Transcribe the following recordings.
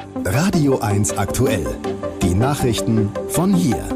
Radio 1 aktuell. Die Nachrichten von hier.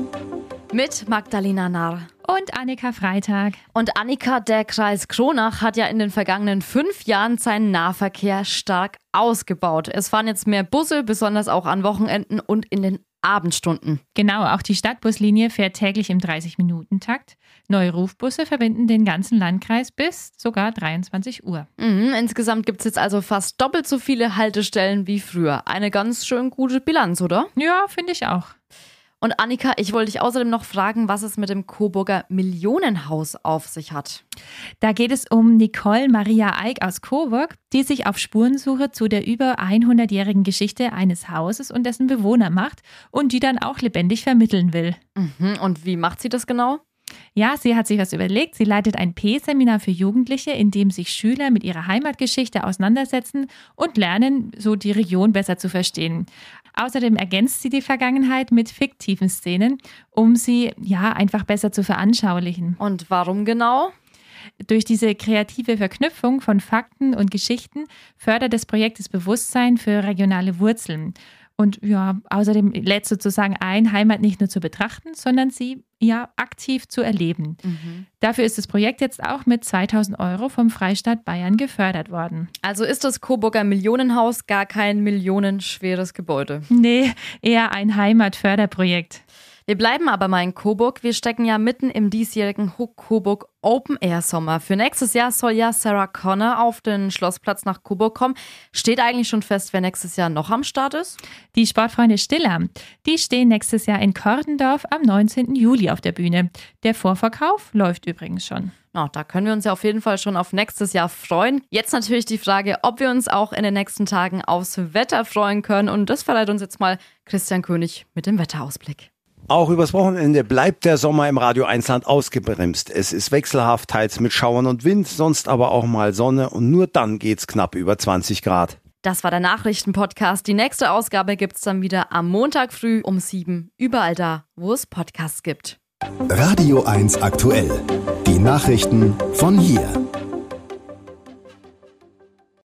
Mit Magdalena Narr. Und Annika Freitag. Und Annika, der Kreis Kronach hat ja in den vergangenen 5 Jahren seinen Nahverkehr stark ausgebaut. Es fahren jetzt mehr Busse, besonders auch an Wochenenden und in den Abendstunden. Genau, auch die Stadtbuslinie fährt täglich im 30-Minuten-Takt. Neue Rufbusse verbinden den ganzen Landkreis bis sogar 23 Uhr. Insgesamt gibt es jetzt also fast doppelt so viele Haltestellen wie früher. Eine ganz schön gute Bilanz, oder? Ja, finde ich auch. Und Annika, ich wollte dich außerdem noch fragen, was es mit dem Coburger Millionenhaus auf sich hat. Da geht es um Nicole Maria Eick aus Coburg, die sich auf Spurensuche zu der über 100-jährigen Geschichte eines Hauses und dessen Bewohner macht und die dann auch lebendig vermitteln will. Und wie macht sie das genau? Ja, sie hat sich was überlegt. Sie leitet ein P-Seminar für Jugendliche, in dem sich Schüler mit ihrer Heimatgeschichte auseinandersetzen und lernen, so die Region besser zu verstehen. Außerdem ergänzt sie die Vergangenheit mit fiktiven Szenen, um sie einfach besser zu veranschaulichen. Und warum genau? Durch diese kreative Verknüpfung von Fakten und Geschichten fördert das Projekt das Bewusstsein für regionale Wurzeln. Und außerdem lädt sozusagen ein, Heimat nicht nur zu betrachten, sondern sie aktiv zu erleben. Dafür ist das Projekt jetzt auch mit 2.000 € vom Freistaat Bayern gefördert worden. Also ist das Coburger Millionenhaus gar kein millionenschweres Gebäude? Nee, eher ein Heimatförderprojekt. Wir bleiben aber mal in Coburg. Wir stecken ja mitten im diesjährigen Hook Coburg Open Air Sommer. Für nächstes Jahr soll ja Sarah Connor auf den Schlossplatz nach Coburg kommen. Steht eigentlich schon fest, wer nächstes Jahr noch am Start ist? Die Sportfreunde Stiller, die stehen nächstes Jahr in Kordendorf am 19. Juli auf der Bühne. Der Vorverkauf läuft übrigens schon. Da können wir uns ja auf jeden Fall schon auf nächstes Jahr freuen. Jetzt natürlich die Frage, ob wir uns auch in den nächsten Tagen aufs Wetter freuen können. Und das verleiht uns jetzt mal Christian König mit dem Wetterausblick. Auch übers Wochenende bleibt der Sommer im Radio 1 Land ausgebremst. Es ist wechselhaft, teils mit Schauern und Wind, sonst aber auch mal Sonne und nur dann geht's knapp über 20 Grad. Das war der Nachrichtenpodcast. Die nächste Ausgabe gibt's dann wieder am Montag früh um 7, überall da, wo es Podcasts gibt. Radio 1 aktuell. Die Nachrichten von hier.